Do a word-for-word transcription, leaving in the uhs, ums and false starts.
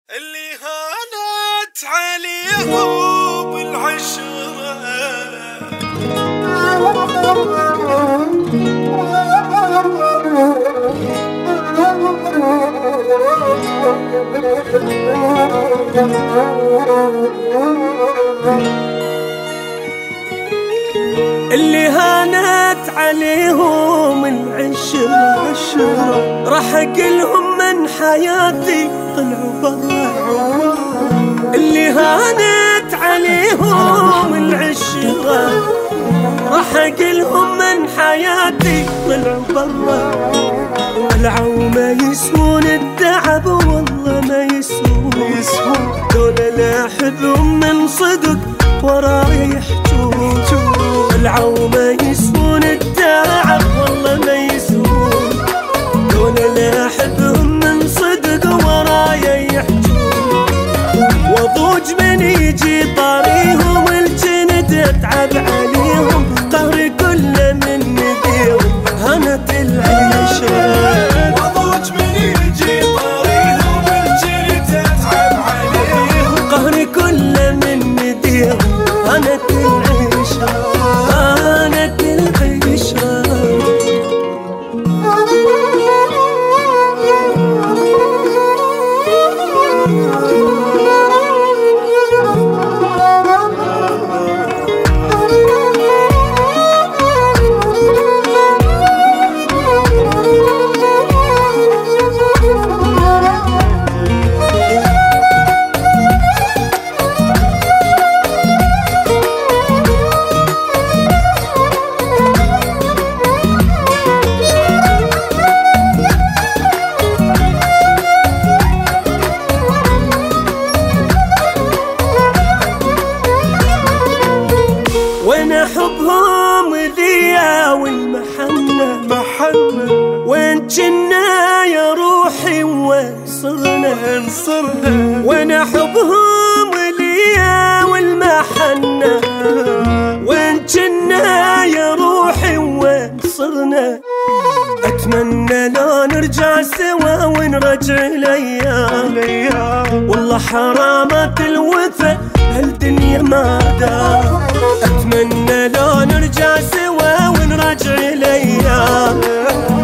اللي هانت عليهم بالعشرة اللي هانت عليهم العشرة عشرة راح اقلهم من حياتي طلعوا برا. اللي هانت عليهم العشرة راح اقلهم من حياتي طلعوا برا. طلعوا ما يسوون التعب والله ما يسوون، دول لا احبهم من صدق وراي يحجون. طلعوا ما يسوون التعب والله ما يسوون، دول لا احبهم من صدق وراي يحجون. وضوج من يجي طاريهم الجند اتعب عليهم، قهري كله من نديهم هانت العيشة. وضوج من يجي طاريهم الجند اتعب عليهم، قهري كله من نديهم هانت العيشة هانت العيشة. وين حبهم ذيا والمحنة محنة، وين جنا يا روحي وين صرنا انصرنا. وين حبهم ذيا والمحنة، وين جنا يا روحي وين صرنا. اتمنى لو نرجع سوا ونرجع الايام، والله حرامات الوفا هالدنيا ما دام. اتمنى لو نرجع سوا ونرجع الايام،